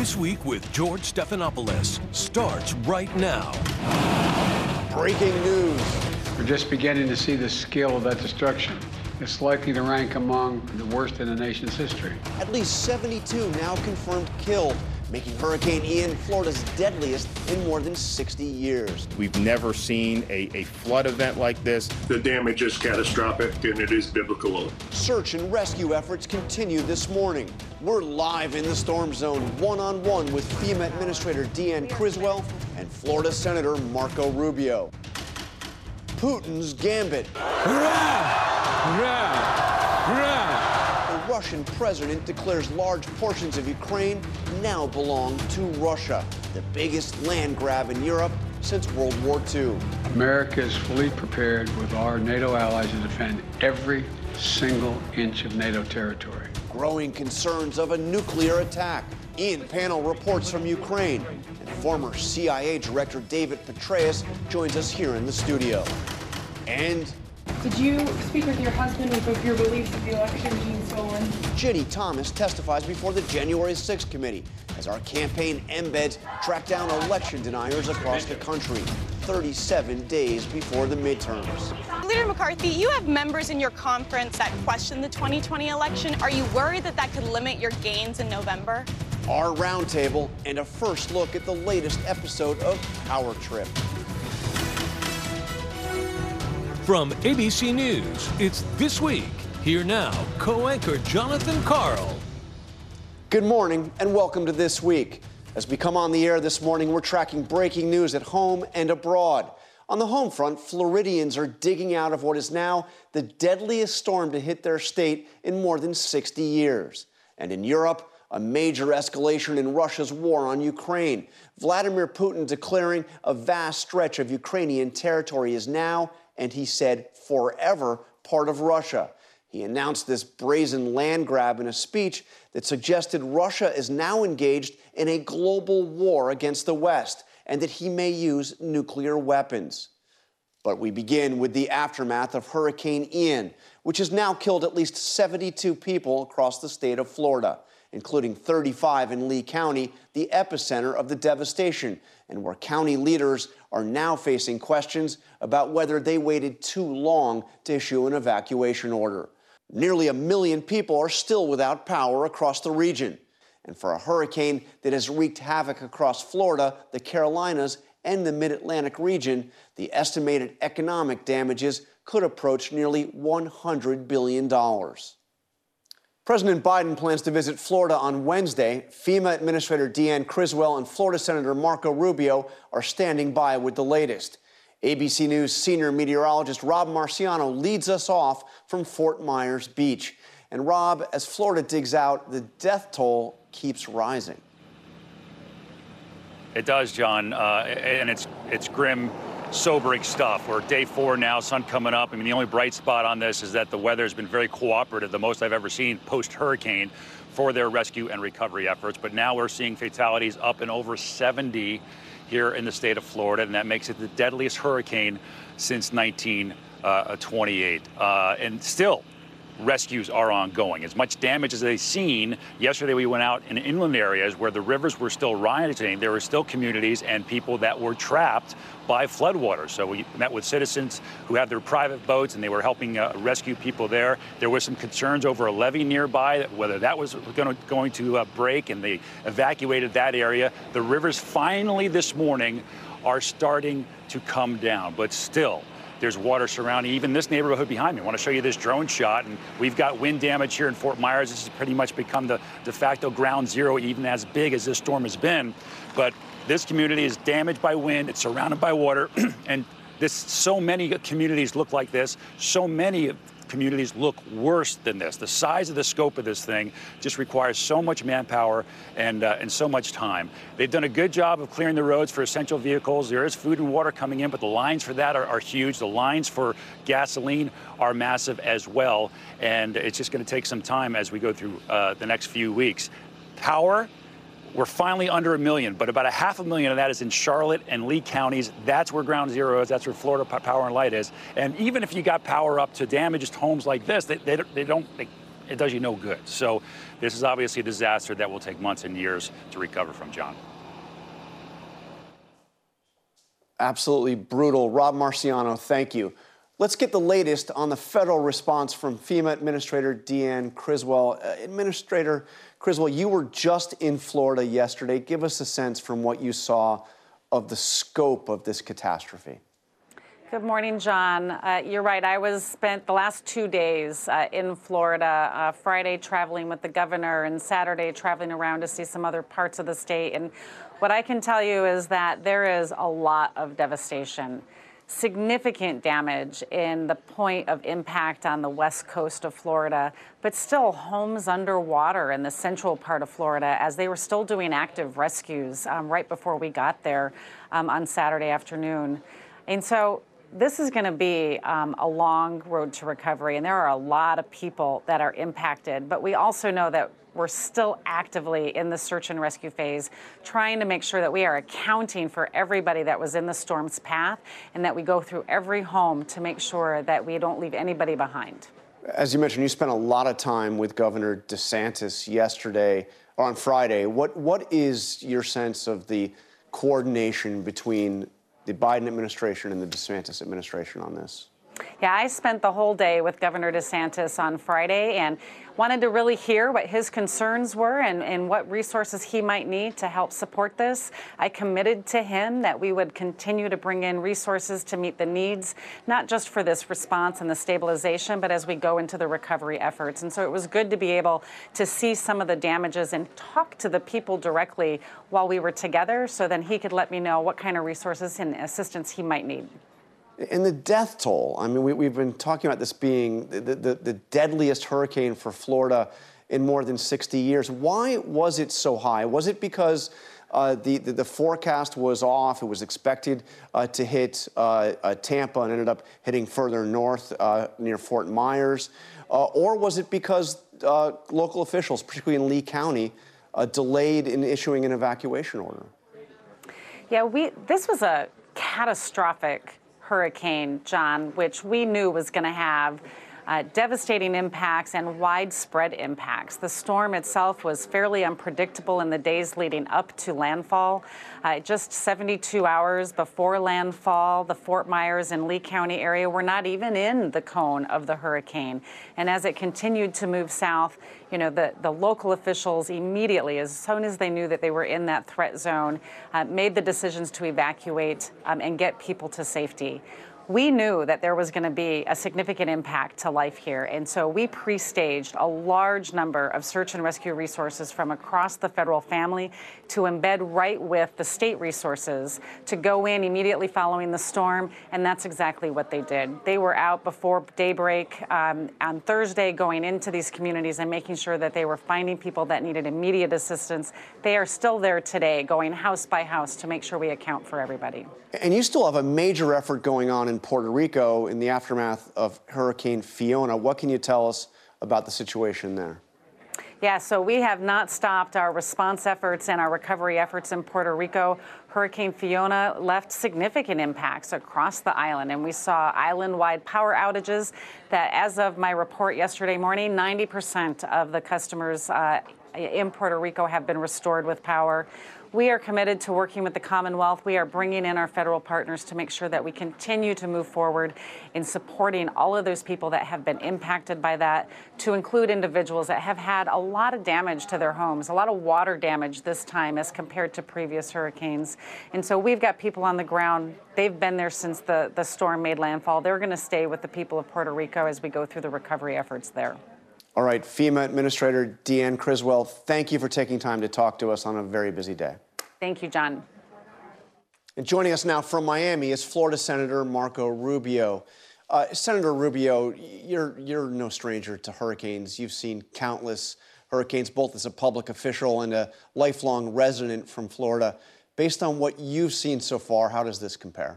This Week with George Stephanopoulos starts right now. Breaking news. We're just beginning to see the scale of that destruction. It's likely to rank among the worst in the nation's history. At least 72 now confirmed killed, making Hurricane Ian Florida's deadliest in more than 60 years. We've never seen a flood event like this. The damage is catastrophic, and it is biblical. Search and rescue efforts continue this morning. We're live in the storm zone, one-on-one with FEMA Administrator Deanne Criswell and Florida Senator Marco Rubio. Putin's gambit. The Russian president declares large portions of Ukraine now belong to Russia, the biggest land grab in Europe since World War II. America is fully prepared with our NATO allies to defend every single inch of NATO territory. Growing concerns of a nuclear attack. In-panel reports from Ukraine. And former CIA Director David Petraeus joins us here in the studio. And did you speak with your husband about your beliefs of the election being stolen? Ginny Thomas testifies before the January 6th committee as our campaign embeds track down election deniers across the country 37 days before the midterms. Leader McCarthy, you have members in your conference that question the 2020 election. Are you worried that that could limit your gains in November? Our roundtable and a first look at the latest episode of Power Trip. From ABC News, it's This Week. Here now, co-anchor Jonathan Karl. Good morning and welcome to This Week. As we come on the air this morning, we're tracking breaking news at home and abroad. On the home front, Floridians are digging out of what is now the deadliest storm to hit their state in more than 60 years. And in Europe, a major escalation in Russia's war on Ukraine. Vladimir Putin declaring a vast stretch of Ukrainian territory is now, and he said forever, part of Russia. He announced this brazen land grab in a speech that suggested Russia is now engaged in a global war against the West and that he may use nuclear weapons. But we begin with the aftermath of Hurricane Ian, which has now killed at least 72 people across the state of Florida, including 35 in Lee County, the epicenter of the devastation, and where county leaders are now facing questions about whether they waited too long to issue an evacuation order. Nearly 1 million people are still without power across the region. And for a hurricane that has wreaked havoc across Florida, the Carolinas, and the Mid-Atlantic region, the estimated economic damages could approach nearly $100 billion. President Biden plans to visit Florida on Wednesday. FEMA Administrator Deanne Criswell and Florida Senator Marco Rubio are standing by with the latest. ABC News senior meteorologist Rob Marciano leads us off from Fort Myers Beach. And Rob, as Florida digs out, the death toll keeps rising. It does, John, and it's grim, sobering stuff. We're day 4 now, sun coming up. I mean, the only bright spot on this is that the weather has been very cooperative, the most I've ever seen post-hurricane for their rescue and recovery efforts. But now we're seeing fatalities up and over 70 here in the state of Florida, and that makes it the deadliest hurricane since 1928. And still, rescues are ongoing. As much damage as they've seen, yesterday we went out in inland areas where the rivers were still rising. There were still communities and people that were trapped by floodwaters. So we met with citizens who have their private boats, and they were helping rescue people there. There was some concerns over a levee nearby, whether that was going to break, and they evacuated that area. The rivers finally this morning are starting to come down, but still, there's water surrounding even this neighborhood behind me. I want to show you this drone shot, and we've got wind damage here in Fort Myers. This has pretty much become the de facto ground zero, even as big as this storm has been. But this community is damaged by wind. It's surrounded by water, and so many communities look like this. So many communities look worse than this. The size of the scope of this thing just requires so much manpower and so much time. They've done a good job of clearing the roads for essential vehicles. There is food and water coming in, but the lines for that are huge. The lines for gasoline are massive as well, and it's just going to take some time as we go through the next few weeks. Power, we're finally under 1 million, but about 500,000 of that is in Charlotte and Lee counties. That's where ground zero is. That's where Florida Power and Light is. And even if you got power up to damaged homes like this, they don't it does you no good. So this is obviously a disaster that will take months and years to recover from, John. Absolutely brutal. Rob Marciano, thank you. Let's get the latest on the federal response from FEMA Administrator Deanne Criswell. Administrator Criswell, you were just in Florida yesterday. Give us a sense from what you saw of the scope of this catastrophe. Good morning, John. You're right. I spent the last 2 days in Florida, Friday traveling with the governor and Saturday traveling around to see some other parts of the state. And what I can tell you is that there is a lot of devastation, significant damage in the point of impact on the west coast of Florida, but still homes underwater in the central part of Florida as they were still doing active rescues right before we got there on Saturday afternoon. And so this is going to be a long road to recovery, and there are a lot of people that are impacted. But we also know that we're still actively in the search and rescue phase, trying to make sure that we are accounting for everybody that was in the storm's path and that we go through every home to make sure that we don't leave anybody behind. As you mentioned, you spent a lot of time with Governor DeSantis yesterday, or on Friday. What is your sense of the coordination between the Biden administration and the DeSantis administration on this? Yeah, I spent the whole day with Governor DeSantis on Friday and wanted to really hear what his concerns were and what resources he might need to help support this. I committed to him that we would continue to bring in resources to meet the needs, not just for this response and the stabilization, but as we go into the recovery efforts. And so it was good to be able to see some of the damages and talk to the people directly while we were together, so then he could let me know what kind of resources and assistance he might need. And the death toll, I mean, we've been talking about this being the deadliest hurricane for Florida in more than 60 years. Why was it so high? Was it because the forecast was off? It was expected to hit Tampa and ended up hitting further north near Fort Myers? Or was it because local officials, particularly in Lee County, delayed in issuing an evacuation order? Yeah, this was a catastrophic hurricane, John, which we knew was going to have devastating impacts and widespread impacts. The storm itself was fairly unpredictable in the days leading up to landfall. Just 72 hours before landfall, the Fort Myers and Lee County area were not even in the cone of the hurricane. And as it continued to move south, you know, the local officials immediately, as soon as they knew that they were in that threat zone, made the decisions to evacuate and get people to safety. We knew that there was going to be a significant impact to life here, and so we pre-staged a large number of search and rescue resources from across the federal family to embed right with the state resources to go in immediately following the storm, and that's exactly what they did. They were out before daybreak on Thursday going into these communities and making sure that they were finding people that needed immediate assistance. They are still there today, going house by house to make sure we account for everybody. And you still have a major effort going on in Puerto Rico in the aftermath of Hurricane Fiona. What can you tell us about the situation there? Yeah, so we have not stopped our response efforts and our recovery efforts in Puerto Rico. Hurricane Fiona left significant impacts across the island, and we saw island-wide power outages that, as of my report yesterday morning, 90% of the customers in Puerto Rico have been restored with power. We are committed to working with the Commonwealth. We are bringing in our federal partners to make sure that we continue to move forward in supporting all of those people that have been impacted by that, to include individuals that have had a lot of damage to their homes, a lot of water damage this time as compared to previous hurricanes. And so we've got people on the ground. They've been there since the storm made landfall. They're going to stay with the people of Puerto Rico as we go through the recovery efforts there. All right, FEMA Administrator Deanne Criswell, thank you for taking time to talk to us on a very busy day. Thank you, John. And joining us now from Miami is Florida Senator Marco Rubio. Senator Rubio, you're no stranger to hurricanes. You've seen countless hurricanes, both as a public official and a lifelong resident from Florida. Based on what you've seen so far, how does this compare?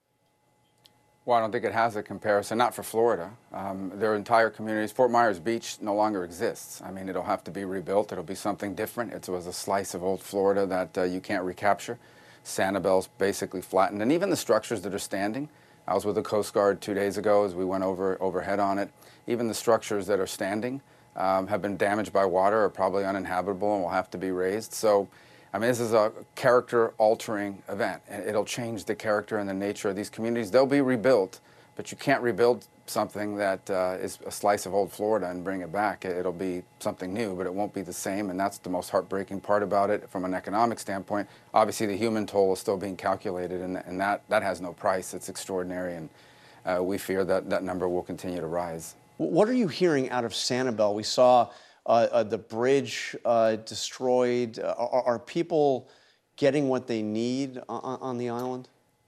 Well, I don't think it has a comparison, not for Florida. There are entire communities. Fort Myers Beach no longer exists. I mean, it'll have to be rebuilt. It'll be something different. It was a slice of old Florida that you can't recapture. Sanibel's basically flattened. And even the structures that are standing, I was with the Coast Guard 2 days ago as we went overhead on it. Even the structures that are standing have been damaged by water, are probably uninhabitable and will have to be razed. So, I mean, this is a character-altering event. It'll change the character and the nature of these communities. They'll be rebuilt, but you can't rebuild something that is a slice of old Florida and bring it back. It'll be something new, but it won't be the same, and that's the most heartbreaking part about it from an economic standpoint. Obviously, the human toll is still being calculated, and that has no price. It's extraordinary, and we fear that that number will continue to rise. What are you hearing out of Sanibel? We saw the bridge destroyed. Are people getting what they need on the island?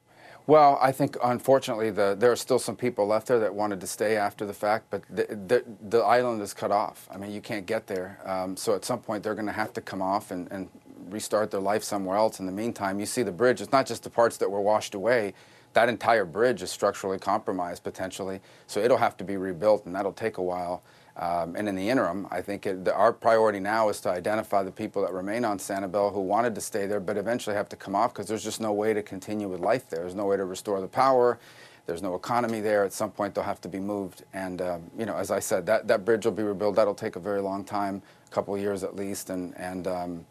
Well, I think, unfortunately, there are still some people left there that wanted to stay after the fact, but the island is cut off. I mean, you can't get there. So at some point, they're going to have to come off and restart their life somewhere else. In the meantime, you see the bridge. It's not just the parts that were washed away. That entire bridge is structurally compromised, potentially. So it'll have to be rebuilt, and that'll take a while. And in the interim, I think our priority now is to identify the people that remain on Sanibel who wanted to stay there but eventually have to come off because there's just no way to continue with life there. There's no way to restore the power. There's no economy there. At some point, they'll have to be moved. And, you know, as I said, that bridge will be rebuilt. That'll take a very long time, a couple of years at least. And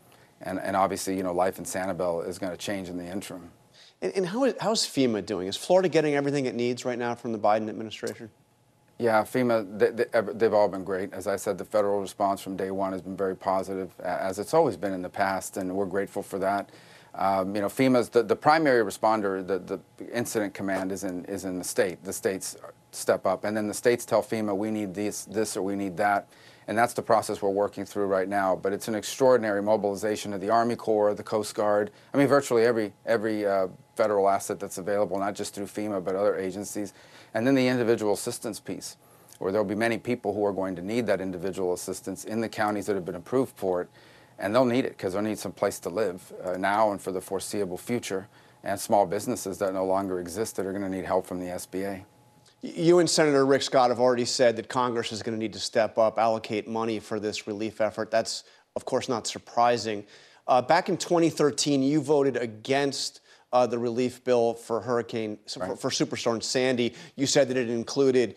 obviously, you know, life in Sanibel is going to change in the interim. And how's FEMA doing? Is Florida getting everything it needs right now from the Biden administration? Yeah, FEMA, they've all been great. As I said, the federal response from day one has been very positive, as it's always been in the past, and we're grateful for that. You know, FEMA's the primary responder. The incident command is in the state. The states step up, and then the states tell FEMA we need this, or we need that, and that's the process we're working through right now. But it's an extraordinary mobilization of the Army Corps, the Coast Guard. I mean, virtually every federal asset that's available, not just through FEMA but other agencies. And then the individual assistance piece, where there'll be many people who are going to need that individual assistance in the counties that have been approved for it. And they'll need it because they'll need some place to live now and for the foreseeable future. And small businesses that no longer exist that are going to need help from the SBA. You and Senator Rick Scott have already said that Congress is going to need to step up, allocate money for this relief effort. That's, of course, not surprising. Back in 2013, you voted against the relief bill for for Superstorm Sandy. You said that it included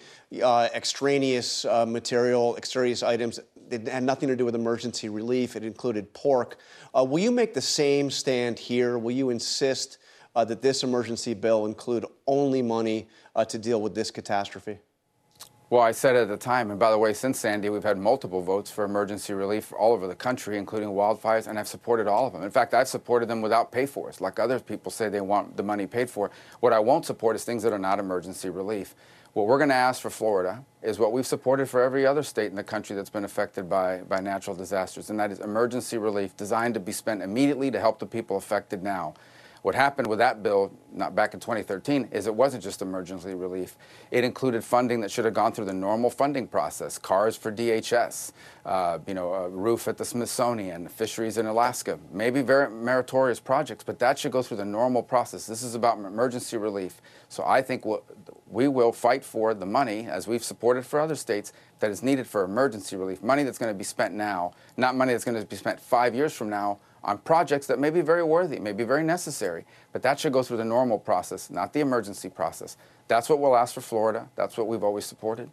extraneous material, extraneous items. It had nothing to do with emergency relief. It included pork. Will you make the same stand here? Will you insist that this emergency bill include only money to deal with this catastrophe? Well, I said at the time, and by the way, since Sandy, we've had multiple votes for emergency relief all over the country, including wildfires, and I've supported all of them. In fact, I've supported them without pay-fors, like other people say they want the money paid for. What I won't support is things that are not emergency relief. What we're going to ask for Florida is what we've supported for every other state in the country that's been affected by natural disasters, and that is emergency relief designed to be spent immediately to help the people affected now. What happened with that bill, not back in 2013, is it wasn't just emergency relief. It included funding that should have gone through the normal funding process, cars for DHS, you know, a roof at the Smithsonian, fisheries in Alaska, maybe very meritorious projects, but that should go through the normal process. This is about emergency relief. So I think we will fight for the money, as we've supported for other states, that is needed for emergency relief, money that's going to be spent now, not money that's going to be spent 5 years from now on projects that may be very worthy, may be very necessary, but that should go through the normal process, not the emergency process. That's what we'll ask for Florida. That's what we've always supported.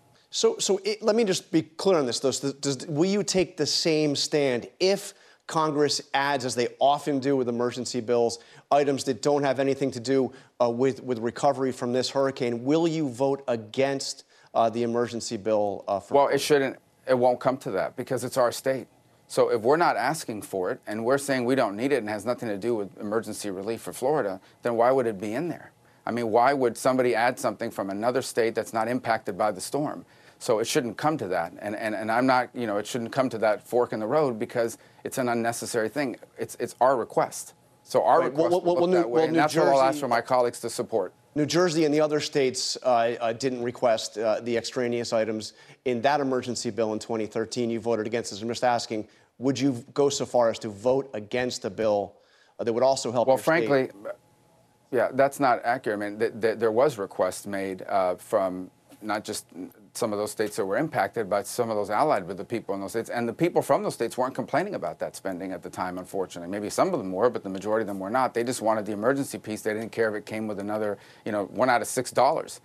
So let me just be clear on this, though. Will you take the same stand if Congress adds, as they often do with emergency bills, items that don't have anything to do with recovery from this hurricane? Will you vote against the emergency bill? Well, it won't come to that because it's our state. So if we're not asking for it and we're saying we don't need it and has nothing to do with emergency relief for Florida, then why would it be in there? I mean, why would somebody add something from another state that's not impacted by the storm? So it shouldn't come to that. And I'm not, you know, it shouldn't come to that fork in the road because it's an unnecessary thing. It's our request. So our request will look that way, and that's what I'll ask for my colleagues to support. New Jersey and the other states didn't request the extraneous items in that emergency bill in 2013. You voted against this. I'm just asking, would you go so far as to vote against a bill that would also help your state? Well, frankly, yeah, that's not accurate. I mean, there was requests made from not just some of those states that were impacted, but some of those allied with the people in those states. And the people from those states weren't complaining about that spending at the time, unfortunately. Maybe some of them were, but the majority of them were not. They just wanted the emergency piece. They didn't care if it came with another, you know, $1 out of $6.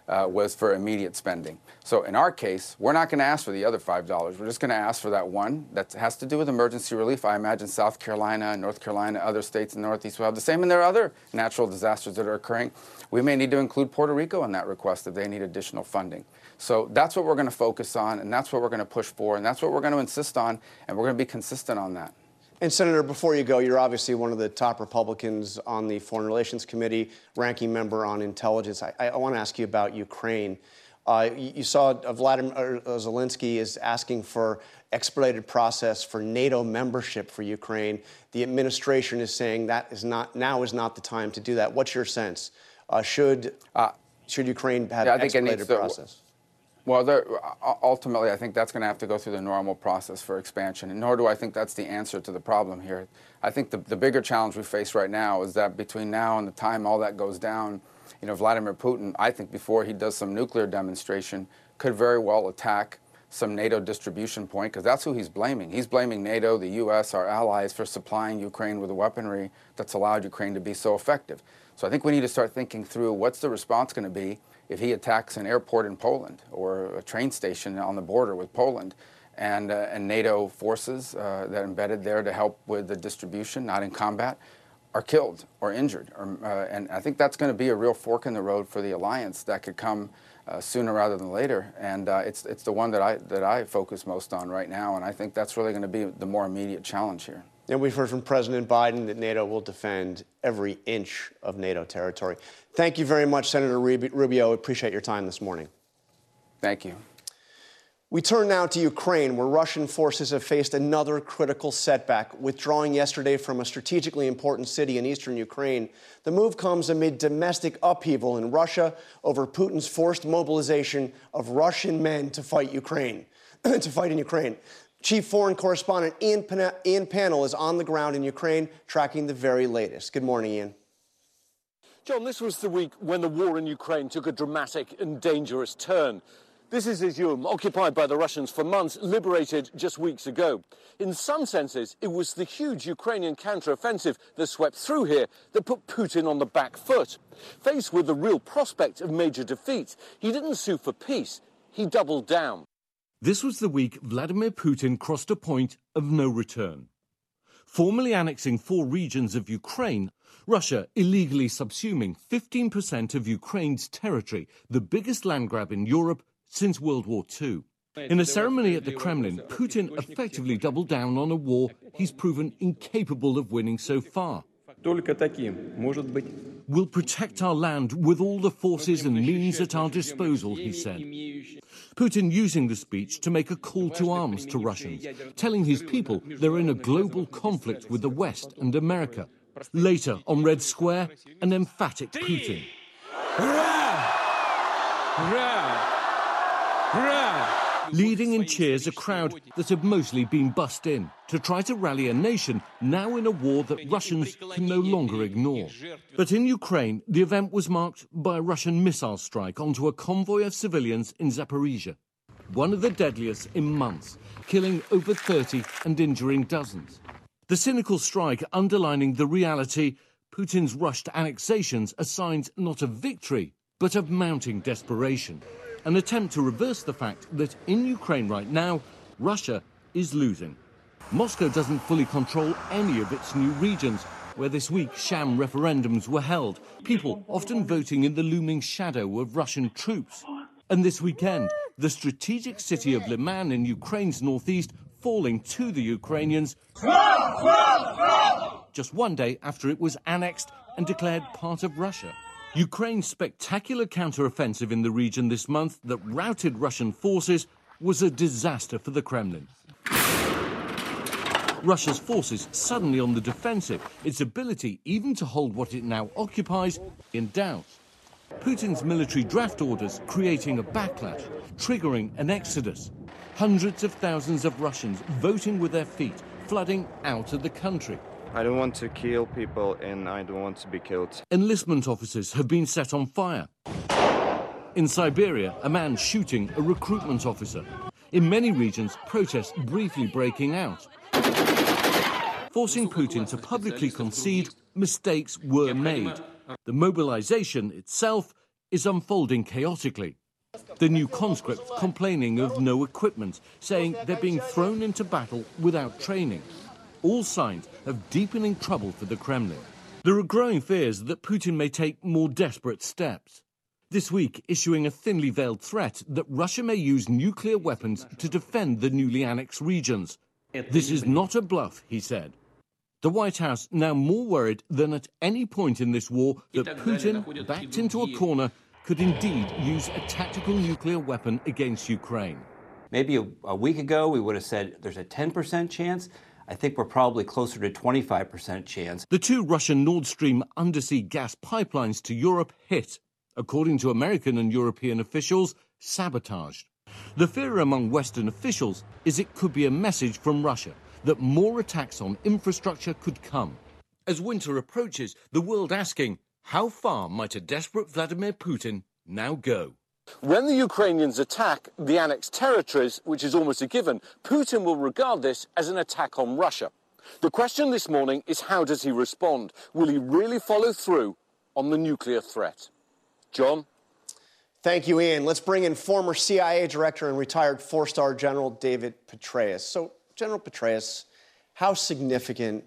was for immediate spending. So in our case, we're not going to ask for the other $5. We're just going to ask for that one that has to do with emergency relief. I imagine South Carolina, North Carolina, other states in the Northeast will have the same, and there are other natural disasters that are occurring. We may need to include Puerto Rico in that request if they need additional funding. So that's what we're going to focus on, and that's what we're going to push for, and that's what we're going to insist on, and we're going to be consistent on that. And Senator, before you go, you're obviously one of the top Republicans on the Foreign Relations Committee, ranking member on intelligence. I want to ask you about Ukraine. You saw Vladimir Zelensky is asking for expedited process for NATO membership for Ukraine. The administration is saying that now is not the time to do that. What's your sense? Should Ukraine have an expedited process? Well, ultimately, I think that's going to have to go through the normal process for expansion, and nor do I think that's the answer to the problem here. I think the bigger challenge we face right now is that between now and the time all that goes down, Vladimir Putin, I think before he does some nuclear demonstration, could very well attack some NATO distribution point, because that's who he's blaming. He's blaming NATO, the U.S., our allies, for supplying Ukraine with the weaponry that's allowed Ukraine to be so effective. So I think we need to start thinking through what's the response going to be if he attacks an airport in Poland or a train station on the border with Poland, and NATO forces that are embedded there to help with the distribution, not in combat, are killed or injured. And I think that's going to be a real fork in the road for the alliance that could come sooner rather than later. And it's the one that I focus most on right now, and I think that's really going to be the more immediate challenge here. And we've heard from President Biden that NATO will defend every inch of NATO territory. Thank you very much, Senator Rubio. Appreciate your time this morning. Thank you. We turn now to Ukraine, where Russian forces have faced another critical setback, withdrawing yesterday from a strategically important city in eastern Ukraine. The move comes amid domestic upheaval in Russia over Putin's forced mobilization of Russian men to fight Ukraine, in Ukraine. Chief Foreign Correspondent Ian Pannell is on the ground in Ukraine, tracking the very latest. Good morning, Ian. John, this was the week when the war in Ukraine took a dramatic and dangerous turn. This is Izium, occupied by the Russians for months, liberated just weeks ago. In some senses, it was the huge Ukrainian counter-offensive that swept through here that put Putin on the back foot. Faced with the real prospect of major defeat, he didn't sue for peace, he doubled down. This was the week Vladimir Putin crossed a point of no return. Formally annexing 4 regions of Ukraine, Russia illegally subsuming 15% of Ukraine's territory, the biggest land grab in Europe since World War II. In a ceremony at the Kremlin, Putin effectively doubled down on a war he's proven incapable of winning so far. We'll protect our land with all the forces and means at our disposal, he said. Putin using the speech to make a call to arms to Russians, telling his people they're in a global conflict with the West and America. Later, on Red Square, an emphatic Putin. Hurrah! Hurrah! Hurrah! Leading in cheers a crowd that had mostly been bussed in to try to rally a nation now in a war that Russians can no longer ignore. But in Ukraine, the event was marked by a Russian missile strike onto a convoy of civilians in Zaporizhia, one of the deadliest in months, killing over 30 and injuring dozens. The cynical strike underlining the reality Putin's rushed annexations are signs not of victory, but of mounting desperation. An attempt to reverse the fact that in Ukraine right now, Russia is losing. Moscow doesn't fully control any of its new regions, where this week sham referendums were held, people often voting in the looming shadow of Russian troops. And this weekend, the strategic city of Liman in Ukraine's northeast falling to the Ukrainians just one day after it was annexed and declared part of Russia. Ukraine's spectacular counter-offensive in the region this month that routed Russian forces was a disaster for the Kremlin. Russia's forces suddenly on the defensive, its ability even to hold what it now occupies in doubt. Putin's military draft orders creating a backlash, triggering an exodus. Hundreds of thousands of Russians voting with their feet, flooding out of the country. I don't want to kill people and I don't want to be killed. Enlistment offices have been set on fire. In Siberia, a man shooting a recruitment officer. In many regions, protests briefly breaking out, forcing Putin to publicly concede mistakes were made. The mobilization itself is unfolding chaotically. The new conscripts complaining of no equipment, saying they're being thrown into battle without training. All signs of deepening trouble for the Kremlin. There are growing fears that Putin may take more desperate steps. This week, issuing a thinly veiled threat that Russia may use nuclear weapons to defend the newly annexed regions. This is not a bluff, he said. The White House now more worried than at any point in this war that Putin, backed into a corner, could indeed use a tactical nuclear weapon against Ukraine. Maybe a week ago we would have said there's a 10% chance. I think we're probably closer to 25% chance. The two Russian Nord Stream undersea gas pipelines to Europe hit, according to American and European officials, sabotaged. The fear among Western officials is it could be a message from Russia that more attacks on infrastructure could come. As winter approaches, the world asking, how far might a desperate Vladimir Putin now go? When the Ukrainians attack the annexed territories, which is almost a given, Putin will regard this as an attack on Russia. The question this morning is, how does he respond? Will he really follow through on the nuclear threat? John? Thank you, Ian. Let's bring in former CIA director and retired four-star General David Petraeus. So, General Petraeus, how significant,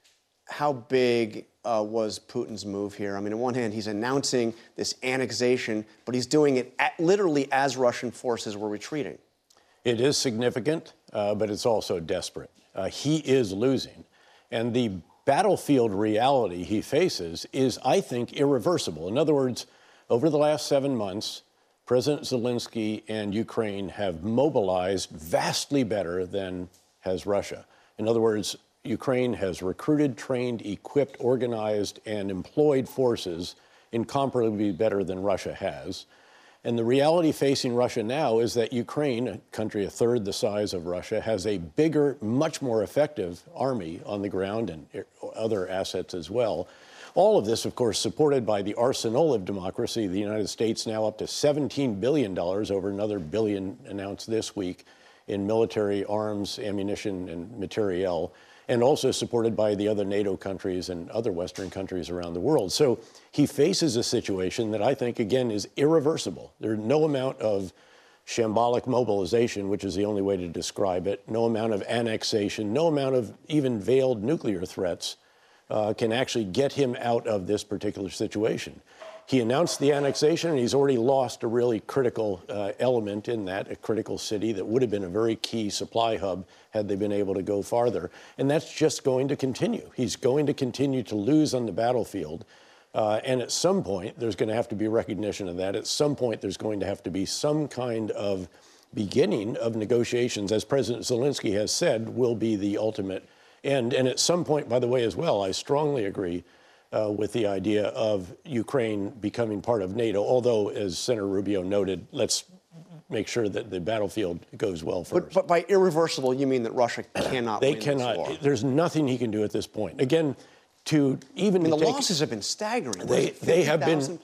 how big was Putin's move here? I mean, on one hand, he's announcing this annexation, but he's doing it literally as Russian forces were retreating. It is significant, but it's also desperate. He is losing. And the battlefield reality he faces is, I think, irreversible. In other words, over the last 7 months, President Zelensky and Ukraine have mobilized vastly better than has Russia. In other words, Ukraine has recruited, trained, equipped, organized, and employed forces incomparably better than Russia has. And the reality facing Russia now is that Ukraine, a country a third the size of Russia, has a bigger, much more effective army on the ground and other assets as well. All of this, of course, supported by the arsenal of democracy. The United States now up to $17 billion, over another billion announced this week, in military arms, ammunition, and materiel, and also supported by the other NATO countries and other Western countries around the world. So he faces a situation that I think, again, is irreversible. There's no amount of shambolic mobilization, which is the only way to describe it, no amount of annexation, no amount of even veiled nuclear threats can actually get him out of this particular situation. He announced the annexation, and he's already lost a really critical element in that, a critical city that would have been a very key supply hub had they been able to go farther. And that's just going to continue. He's going to continue to lose on the battlefield. And at some point, there's going to have to be recognition of that. At some point, there's going to have to be some kind of beginning of negotiations, as President Zelensky has said, will be the ultimate end. And at some point, by the way, as well, I strongly agree with the idea of Ukraine becoming part of NATO, although, as Senator Rubio noted, let's make sure that the battlefield goes well first. But by irreversible, you mean that Russia cannot win this war? There's nothing he can do at this point. Again, to even... I mean, the losses have been staggering. They have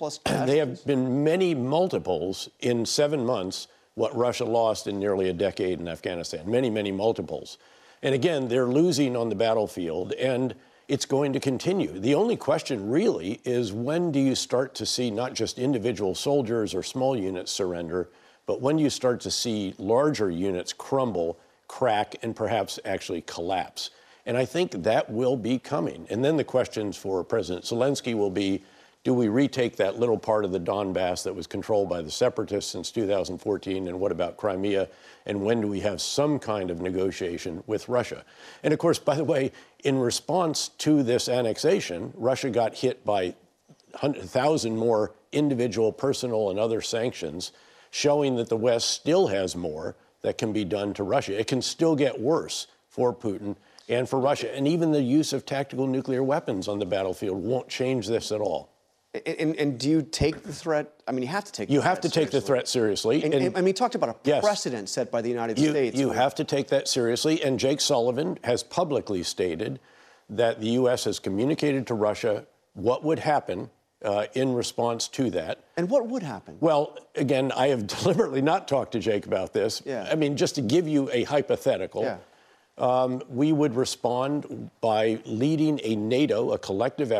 been many multiples in 7 months what Russia lost in nearly a decade in Afghanistan. Many, many multiples. And again, they're losing on the battlefield, and it's going to continue. The only question really is, when do you start to see not just individual soldiers or small units surrender, but when you start to see larger units crumble, crack, and perhaps actually collapse? And I think that will be coming. And then the questions for President Zelensky will be, do we retake that little part of the Donbass that was controlled by the separatists since 2014? And what about Crimea? And when do we have some kind of negotiation with Russia? And of course, by the way, in response to this annexation, Russia got hit by 100,000 more individual, personal, and other sanctions, showing that the West still has more that can be done to Russia. It can still get worse for Putin and for Russia. And even the use of tactical nuclear weapons on the battlefield won't change this at all. And do you take the threat? I mean, you have to take the threat seriously. You have to take the threat seriously. And I mean, you talked about a precedent set by the United States. You have to take that seriously. And Jake Sullivan has publicly stated that the U.S. has communicated to Russia what would happen in response to that. And what would happen? Well, again, I have deliberately not talked to Jake about this. Yeah. I mean, just to give you a hypothetical, we would respond by leading a NATO, a collective effort,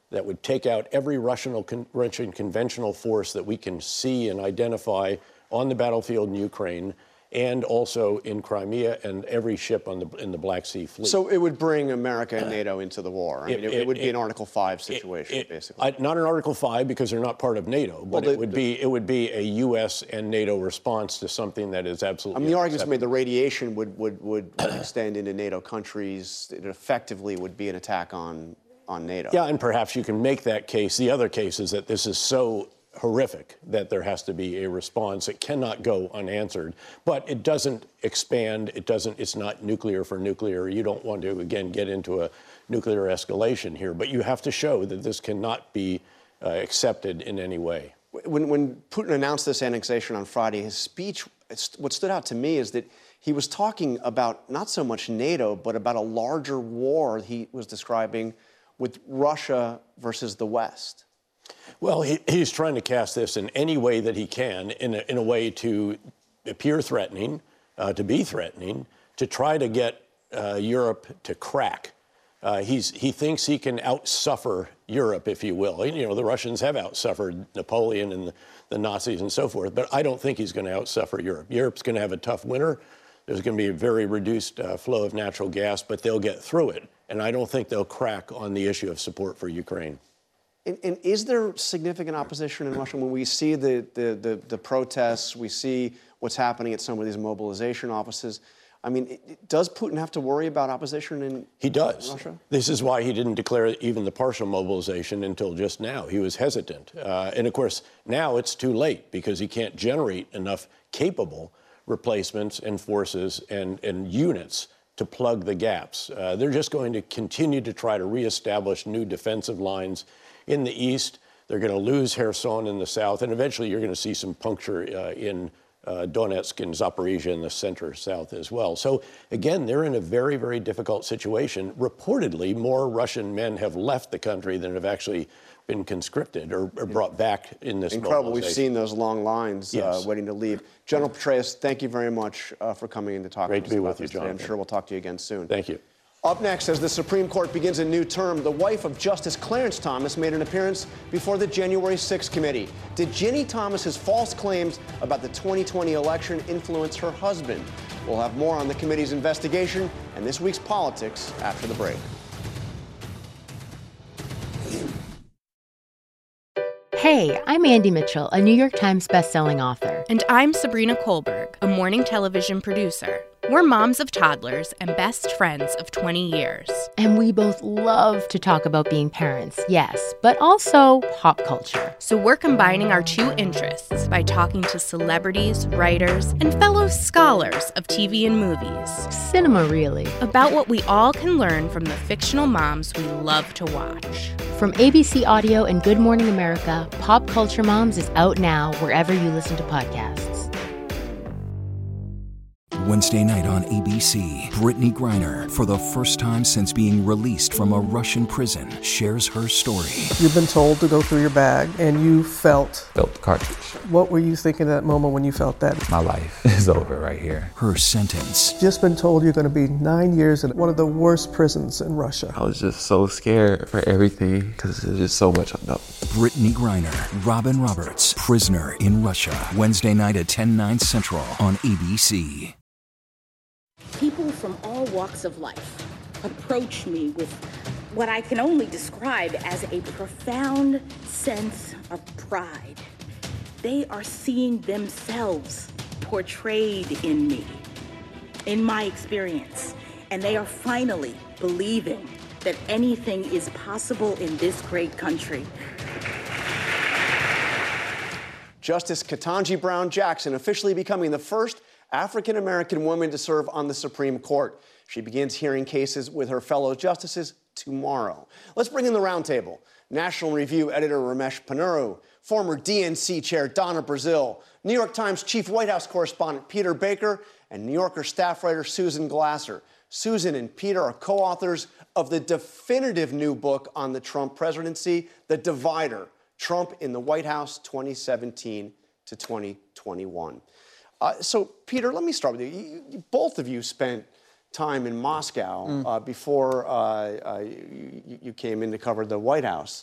that would take out every Russian conventional force that we can see and identify on the battlefield in Ukraine, and also in Crimea and every ship in the Black Sea Fleet. So it would bring America and NATO into the war. I mean, it would be an Article 5 situation, basically. Not an Article 5 because they're not part of NATO, but it would be a U.S. and NATO response to something that is absolutely. I mean, the argument's made the radiation would extend into NATO countries. It effectively would be an attack on NATO. Yeah, and perhaps you can make that case. The other case is that this is so horrific that there has to be a response. It cannot go unanswered, but it doesn't expand. It's not nuclear for nuclear. You don't want to, again, get into a nuclear escalation here, but you have to show that this cannot be accepted in any way. When Putin announced this annexation on Friday, his speech, what stood out to me is that he was talking about not so much NATO, but about a larger war he was describing with Russia versus the West. Well, he's trying to cast this in any way that he can, in a way to appear threatening, to be threatening, to try to get Europe to crack. He thinks he can outsuffer Europe, if you will. You know, the Russians have outsuffered Napoleon and the Nazis and so forth, but I don't think he's going to outsuffer Europe. Europe's going to have a tough winter. There's going to be a very reduced flow of natural gas, but they'll get through it. And I don't think they'll crack on the issue of support for Ukraine. And is there significant opposition in Russia when we see the protests, we see what's happening at some of these mobilization offices? I mean, does Putin have to worry about opposition in Russia? He does. This is why he didn't declare even the partial mobilization until just now. He was hesitant. And of course, now it's too late because he can't generate enough capable replacements and forces and units to plug the gaps. They're just going to continue to try to reestablish new defensive lines in the east. They're going to lose Kherson in the south, and eventually you're going to see some puncture in Donetsk and Zaporizhia in the center-south as well. So again, they're in a very, very difficult situation. Reportedly, more Russian men have left the country than have actually been conscripted or brought back in this Incredible. We've seen those long lines waiting to leave. General Petraeus, thank you very much for coming in to talk to us. Great to be with you, John. I'm sure we'll talk to you again soon. Thank you. Up next, as the Supreme Court begins a new term, the wife of Justice Clarence Thomas made an appearance before the January 6th committee. Did Ginny Thomas's false claims about the 2020 election influence her husband? We'll have more on the committee's investigation and this week's politics after the break. Hey, I'm Andy Mitchell, a New York Times bestselling author. And I'm Sabrina Kohlberg, a morning television producer. We're moms of toddlers and best friends of 20 years. And we both love to talk about being parents, yes, but also pop culture. So we're combining our two interests by talking to celebrities, writers, and fellow scholars of TV and movies. Cinema, really. About what we all can learn from the fictional moms we love to watch. From ABC Audio and Good Morning America, Pop Culture Moms is out now wherever you listen to podcasts. Wednesday night on ABC, Brittany Griner, for the first time since being released from a Russian prison, shares her story. You've been told to go through your bag, and you felt the cartridge. What were you thinking at that moment when you felt that? My life is over right here. Her sentence. Just been told you're going to be 9 years in one of the worst prisons in Russia. I was just so scared for everything because there's just so much unknown. Brittany Griner, Robin Roberts, Prisoner in Russia. Wednesday night at 10/9 Central on ABC. People from all walks of life approach me with what I can only describe as a profound sense of pride. They are seeing themselves portrayed in me, in my experience, and they are finally believing that anything is possible in this great country. Justice Ketanji Brown Jackson officially becoming the first African-American woman to serve on the Supreme Court. She begins hearing cases with her fellow justices tomorrow. Let's bring in the roundtable. National Review editor Ramesh Ponnuru, former DNC chair Donna Brazile, New York Times chief White House correspondent Peter Baker, and New Yorker staff writer Susan Glasser. Susan and Peter are co-authors of the definitive new book on the Trump presidency, The Divider, Trump in the White House 2017 to 2021. So, Peter, let me start with you. Both of you spent time in Moscow before you came in to cover the White House.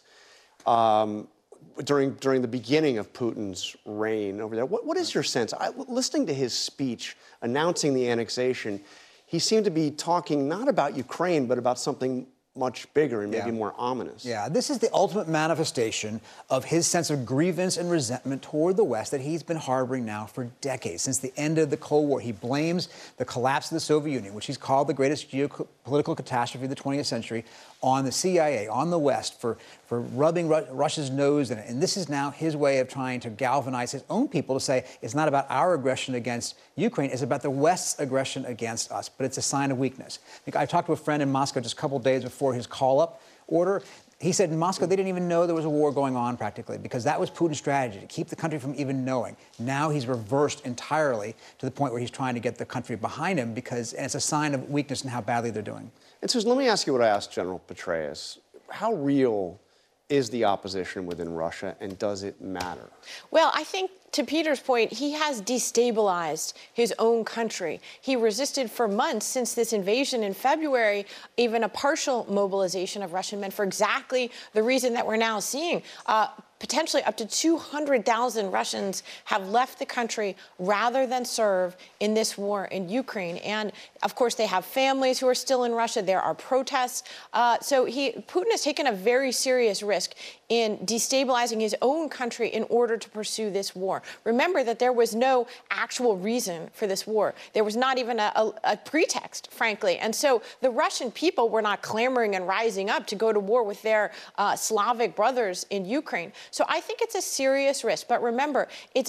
During the beginning of Putin's reign over there. What is your sense? Listening to his speech announcing the annexation, he seemed to be talking not about Ukraine, but about something much bigger and maybe more ominous. Yeah, this is the ultimate manifestation of his sense of grievance and resentment toward the West that he's been harboring now for decades, since the end of the Cold War. He blames the collapse of the Soviet Union, which he's called the greatest geopolitical catastrophe of the 20th century, on the CIA, on the West, for rubbing Russia's nose in it. And this is now his way of trying to galvanize his own people to say it's not about our aggression against Ukraine, it's about the West's aggression against us. But it's a sign of weakness. I talked to a friend in Moscow just a couple of days before his call-up order. He said in Moscow they didn't even know there was a war going on practically, because that was Putin's strategy, to keep the country from even knowing. Now he's reversed entirely to the point where he's trying to get the country behind him, because it's a sign of weakness in how badly they're doing. And Susan, let me ask you what I asked General Petraeus. How real is the opposition within Russia, and does it matter? Well, I think, to Peter's point, he has destabilized his own country. He resisted for months since this invasion in February, even a partial mobilization of Russian men, for exactly the reason that we're now seeing. Potentially up to 200,000 Russians have left the country rather than serve in this war in Ukraine. And, of course, they have families who are still in Russia. There are protests. So Putin has taken a very serious risk in destabilizing his own country in order to pursue this war. Remember that there was no actual reason for this war. There was not even a pretext, frankly. And so the Russian people were not clamoring and rising up to go to war with their Slavic brothers in Ukraine. So I think it's a serious risk. But remember, it's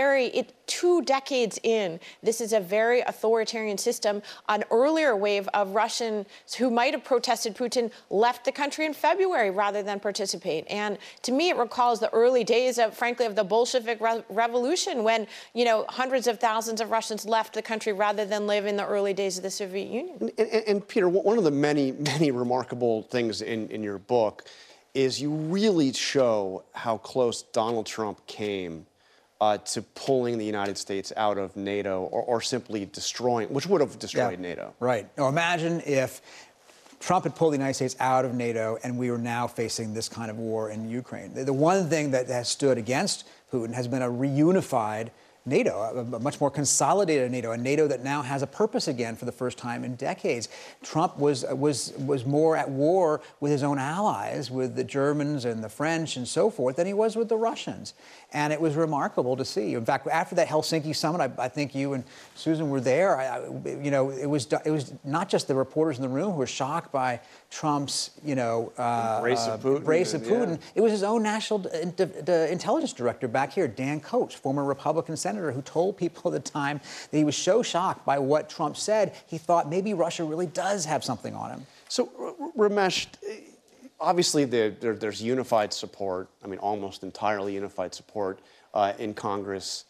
2 decades in, this is a very authoritarian system. An earlier wave of Russians who might have protested Putin left the country in February rather than participate. And to me, it recalls the early days of, frankly, of the Bolshevik Revolution, when, hundreds of thousands of Russians left the country rather than live in the early days of the Soviet Union. And Peter, one of the many, many remarkable things in your book is you really show how close Donald Trump came to pulling the United States out of NATO, or simply destroying, which would have destroyed NATO. Right. Now imagine if Trump had pulled the United States out of NATO and we were now facing this kind of war in Ukraine. The one thing that has stood against Putin has been a reunified NATO, a much more consolidated NATO, a NATO that now has a purpose again for the first time in decades. Trump was more at war with his own allies, with the Germans and the French and so forth, than he was with the Russians. And it was remarkable to see. In fact, after that Helsinki summit, I think you and Susan were there. It was not just the reporters in the room who were shocked by Trump's, embrace of Putin. Yeah. It was his own national intelligence director back here, Dan Coats, former Republican senator, who told people at the time that he was so shocked by what Trump said, he thought maybe Russia really does have something on him. So, Ramesh, obviously there's unified support, almost entirely unified support in Congress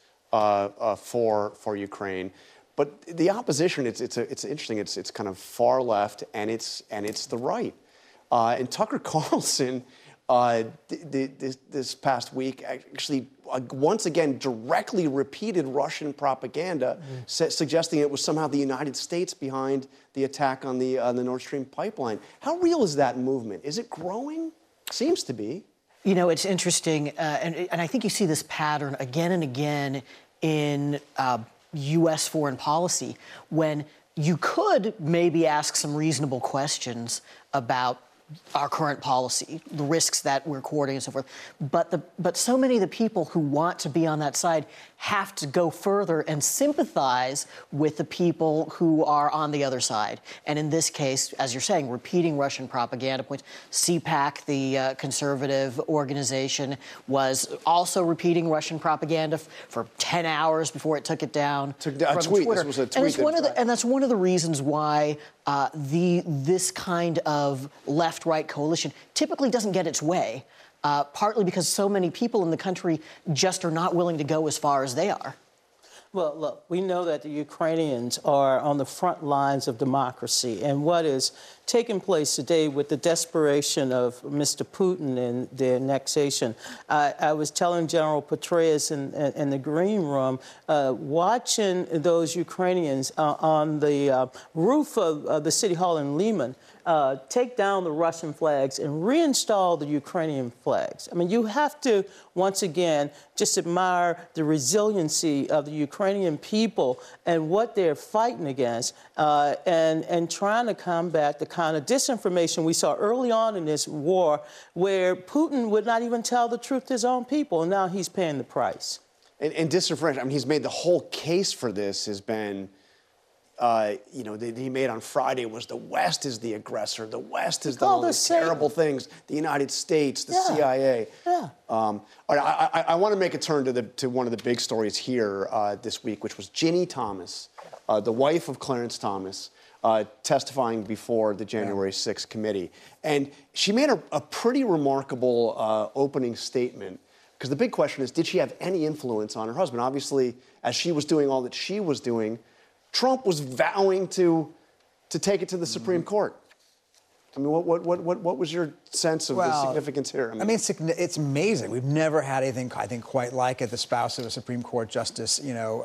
for Ukraine. But the opposition, it's interesting. It's kind of far left, and it's the right. And Tucker Carlson, this past week, actually once again directly repeated Russian propaganda, suggesting it was somehow the United States behind the attack on the Nord Stream pipeline. How real is that movement? Is it growing? Seems to be. It's interesting, and I think you see this pattern again and again in U.S. foreign policy, when you could maybe ask some reasonable questions about our current policy, the risks that we're courting and so forth. But so many of the people who want to be on that side have to go further and sympathize with the people who are on the other side. And in this case, as you're saying, repeating Russian propaganda points. CPAC, the conservative organization, was also repeating Russian propaganda for 10 hours before it took it down. A tweet. Twitter. This was a tweet. And that's one of the reasons why this kind of left-right coalition typically doesn't get its way, partly because so many people in the country just are not willing to go as far as they are. Well, look, we know that the Ukrainians are on the front lines of democracy, and what is taking place today with the desperation of Mr. Putin and the annexation. I was telling General Petraeus in the green room, watching those Ukrainians on the roof of the city hall in Lyman take down the Russian flags and reinstall the Ukrainian flags. I mean, you have to, once again, just admire the resiliency of the Ukrainian people and what they're fighting against and trying to combat the kind of disinformation we saw early on in this war where Putin would not even tell the truth to his own people, and now he's paying the price. And disinformation, I mean, he's made the whole case for this has been, that he made on Friday was the West is the aggressor. The West has done all these terrible things. The United States, the CIA. Yeah. All right, I want to make a turn to one of the big stories here this week, which was Ginny Thomas, the wife of Clarence Thomas, testifying before the January 6th committee. And she made a pretty remarkable opening statement, because the big question is, did she have any influence on her husband? Obviously, as she was doing all that she was doing, Trump was vowing to take it to the Supreme Court. I mean, what was your sense of the significance here? I mean, it's amazing. We've never had anything, I think, quite like it. The spouse of a Supreme Court justice,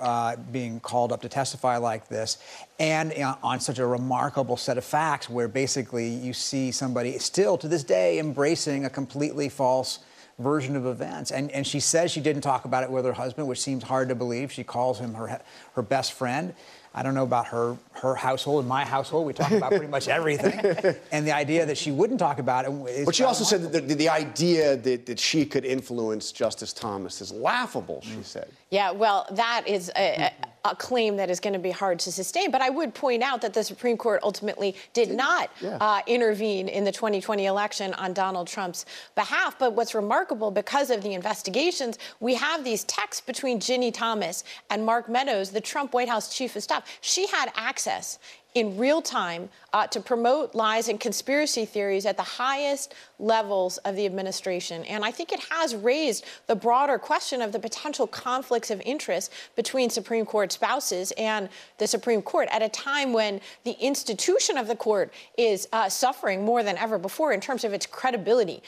being called up to testify like this, and on such a remarkable set of facts, where basically you see somebody still to this day embracing a completely false version of events. And she says she didn't talk about it with her husband, which seems hard to believe. She calls him her best friend. I don't know about her household. In my household, we talk about pretty much everything. And the idea that she wouldn't talk about it is... But she also said that the idea that she could influence Justice Thomas is laughable, she said. Yeah, well, that is a claim that is going to be hard to sustain. But I would point out that the Supreme Court ultimately did not intervene in the 2020 election on Donald Trump's behalf. But what's remarkable, because of the investigations, we have these texts between Ginny Thomas and Mark Meadows, the Trump White House chief of staff. She had access in real time to promote lies and conspiracy theories at the highest levels of the administration. And I think it has raised the broader question of the potential conflicts of interest between Supreme Court spouses and the Supreme Court at a time when the institution of the court is suffering more than ever before in terms of its credibility.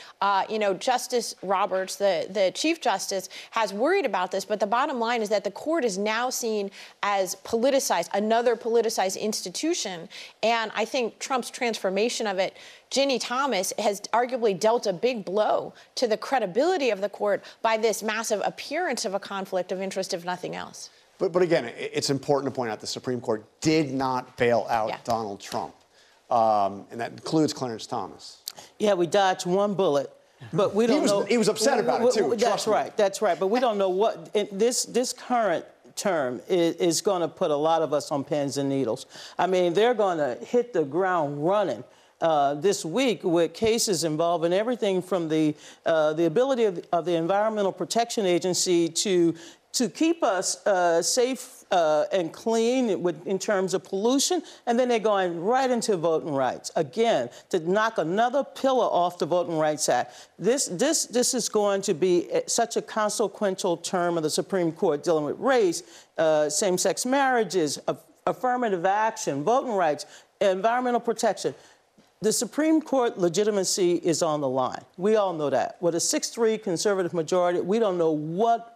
Justice Roberts, the Chief Justice, has worried about this, but the bottom line is that the court is now seen as politicized, another politicized institution. And I think Trump's transformation of it, Ginny Thomas, has arguably dealt a big blow to the credibility of the court by this massive appearance of a conflict of interest, if nothing else. But again, it's important to point out the Supreme Court did not bail out Donald Trump. And that includes Clarence Thomas. Yeah, we dodged one bullet. But we don't know. He was upset about it, too. That's right. That's right. But we don't know what this current term is going to put a lot of us on pins and needles. I mean, they're going to hit the ground running this week with cases involving everything from the ability of the Environmental Protection Agency to keep us safe and clean in terms of pollution, and then they're going right into voting rights again to knock another pillar off the Voting Rights Act. This is going to be such a consequential term of the Supreme Court dealing with race, same-sex marriages, affirmative action, voting rights, environmental protection. The Supreme Court legitimacy is on the line. We all know that. With a 6-3 conservative majority, we don't know what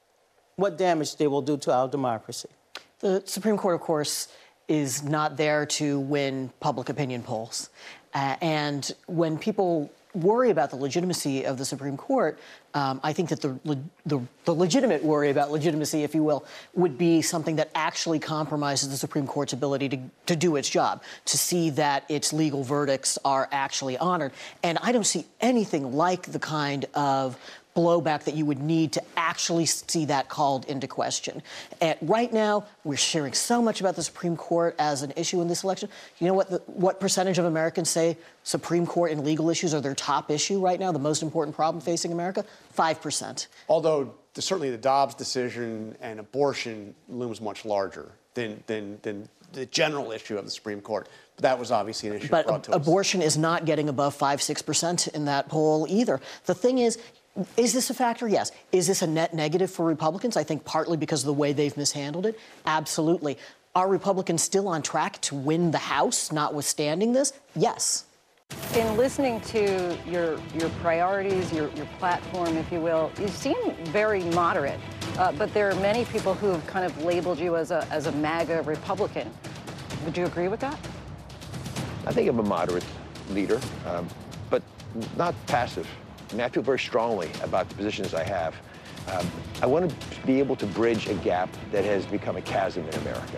damage they will do to our democracy. The Supreme Court, of course, is not there to win public opinion polls. And when people worry about the legitimacy of the Supreme Court, I think that the legitimate worry about legitimacy, if you will, would be something that actually compromises the Supreme Court's ability to do its job, to see that its legal verdicts are actually honored. And I don't see anything like the kind of blowback that you would need to actually see that called into question. And right now, we're hearing so much about the Supreme Court as an issue in this election. You know what percentage of Americans say Supreme Court and legal issues are their top issue right now, the most important problem facing America? 5%. Although certainly the Dobbs decision and abortion looms much larger than the general issue of the Supreme Court. But that was obviously an issue brought to us. But abortion is not getting above 5-6% in that poll either. The thing is, Is this a factor? Yes. Is this a net negative for Republicans? I think partly because of the way they've mishandled it. Absolutely. Are Republicans still on track to win the House, notwithstanding this? Yes. In listening to your priorities, your platform, if you will, you seem very moderate. But there are many people who have kind of labeled you as a MAGA Republican. Would you agree with that? I think I'm a moderate leader, but not passive. I mean, I feel very strongly about the positions I have. I want to be able to bridge a gap that has become a chasm in America.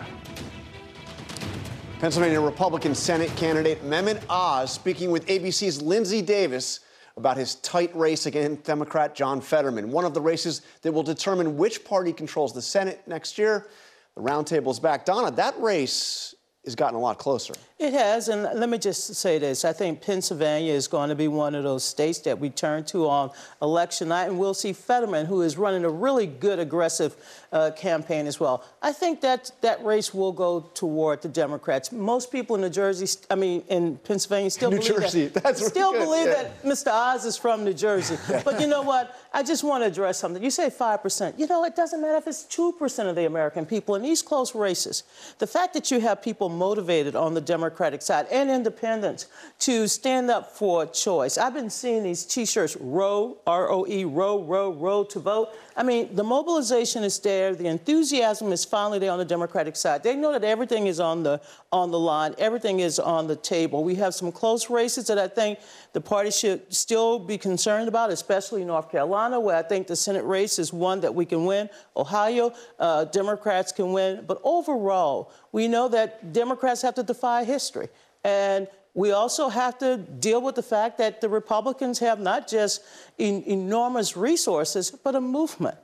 Pennsylvania Republican Senate candidate Mehmet Oz speaking with ABC's Lindsay Davis about his tight race against Democrat John Fetterman, one of the races that will determine which party controls the Senate next year. The roundtable is back. Donna, that race has gotten a lot closer. It has, and let me just say this. I think Pennsylvania is going to be one of those states that we turn to on election night, and we'll see Fetterman, who is running a really good, aggressive campaign as well. I think that race will go toward the Democrats. Most people in in Pennsylvania still believe that Mr. Oz is from New Jersey. But you know what? I just want to address something. You say 5%. You know, it doesn't matter if it's 2% of the American people in these close races. The fact that you have people motivated on the Democratic side and independents to stand up for choice. I've been seeing these T-shirts, ROE, R-O-E, row to vote. I mean, the mobilization is there. The enthusiasm is finally there on the Democratic side. They know that everything is on the line. Everything is on the table. We have some close races that I think the party should still be concerned about, especially North Carolina, where I think the Senate race is one that we can win. Ohio, Democrats can win. But overall, we know that Democrats have to defy history. And we also have to deal with the fact that the Republicans have not just enormous resources, but a movement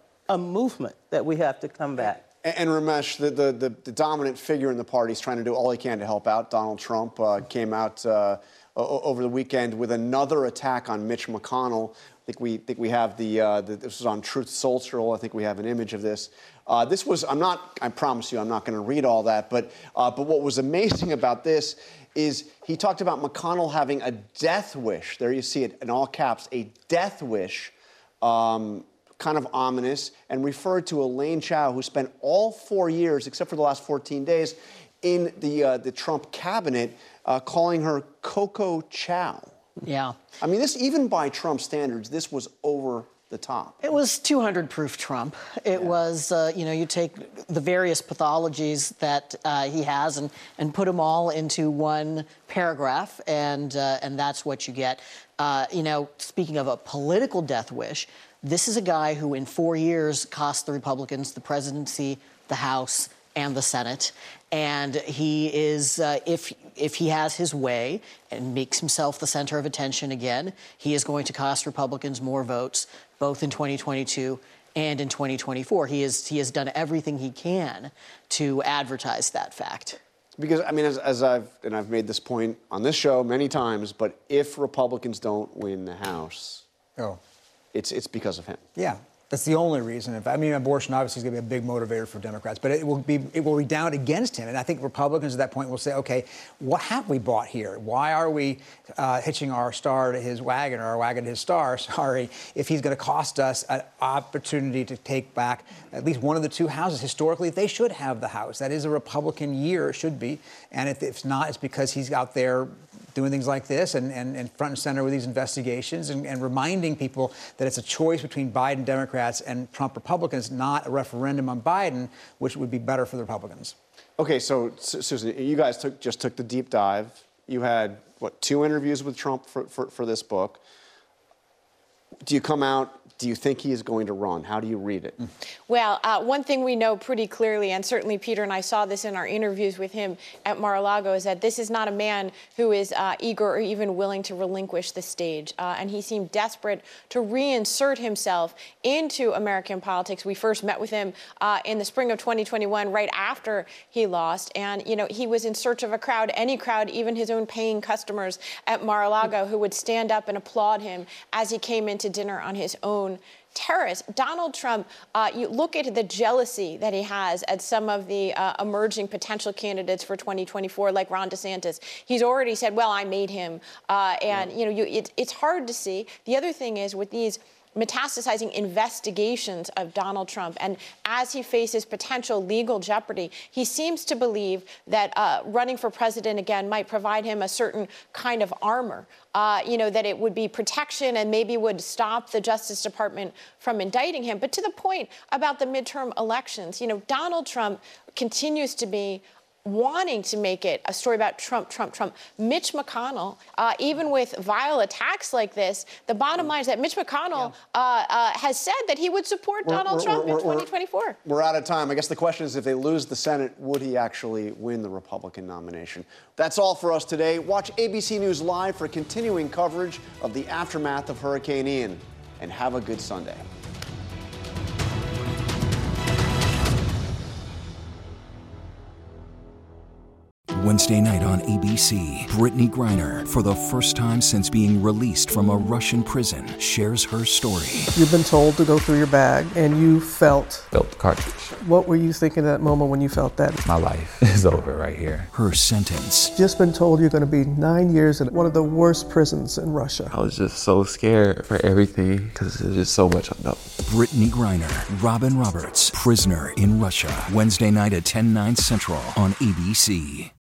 that we have to combat. And Ramesh, the dominant figure in the party is trying to do all he can to help out. Donald Trump came out over the weekend with another attack on Mitch McConnell. I think we have this was on Truth Social. I think we have an image of this. This was, I promise you, I'm not going to read all that, but what was amazing about this is he talked about McConnell having a death wish. There you see it in all caps, a death wish, kind of ominous, and referred to Elaine Chao, who spent all 4 years, except for the last 14 days, in the Trump cabinet, calling her Coco Chow. Yeah. I mean, this, even by Trump standards, this was over the top. It was 200 proof Trump. It was, you take the various pathologies that he has and put them all into one paragraph, and that's what you get. Speaking of a political death wish, this is a guy who in 4 years cost the Republicans the presidency, the House, and the Senate. And he is, if he has his way and makes himself the center of attention again, he is going to cost Republicans more votes, both in 2022 and in 2024. He has done everything he can to advertise that fact. Because, I mean, as I've made this point on this show many times, but if Republicans don't win the House, it's because of him. Yeah. That's the only reason. Abortion obviously is going to be a big motivator for Democrats, but it will be down against him. And I think Republicans at that point will say, okay, what have we bought here? Why are we hitching our star to his wagon, or our wagon to his star, if he's going to cost us an opportunity to take back at least one of the two houses? Historically, they should have the House. That is a Republican year, it should be. And if it's not, it's because he's out there doing things like this and front and center with these investigations and reminding people that it's a choice between Biden Democrats and Trump Republicans, not a referendum on Biden, which would be better for the Republicans. Okay, so, Susan, you guys just took the deep dive. You had, 2 interviews with Trump for this book. Do you come out? Do you think he is going to run? How do you read it? Well, one thing we know pretty clearly, and certainly Peter and I saw this in our interviews with him at Mar-a-Lago, is that this is not a man who is eager or even willing to relinquish the stage. And he seemed desperate to reinsert himself into American politics. We first met with him in the spring of 2021, right after he lost. And, he was in search of a crowd, any crowd, even his own paying customers at Mar-a-Lago, who would stand up and applaud him as he came into dinner on his own terrace. Donald Trump, you look at the jealousy that he has at some of the emerging potential candidates for 2024, like Ron DeSantis. He's already said, well, I made him. It's hard to see. The other thing is with these metastasizing investigations of Donald Trump. And as he faces potential legal jeopardy, he seems to believe that running for president again might provide him a certain kind of armor, that it would be protection and maybe would stop the Justice Department from indicting him. But to the point about the midterm elections, Donald Trump continues to be wanting to make it a story about Trump. Mitch McConnell, even with vile attacks like this, the bottom line is that Mitch McConnell has said that he would support Donald Trump in 2024. We're out of time. I guess the question is, if they lose the Senate, would he actually win the Republican nomination? That's all for us today. Watch ABC News Live for continuing coverage of the aftermath of Hurricane Ian. And have a good Sunday. Wednesday night on ABC, Brittany Griner, for the first time since being released from a Russian prison, shares her story. You've been told to go through your bag, and you felt the cartridge. What were you thinking at that moment when you felt that? My life is over right here. Her sentence. Just been told you're going to be 9 years in one of the worst prisons in Russia. I was just so scared for everything because there's just so much unknown. Brittany Griner, Robin Roberts, Prisoner in Russia. Wednesday night at 10/9 Central on ABC.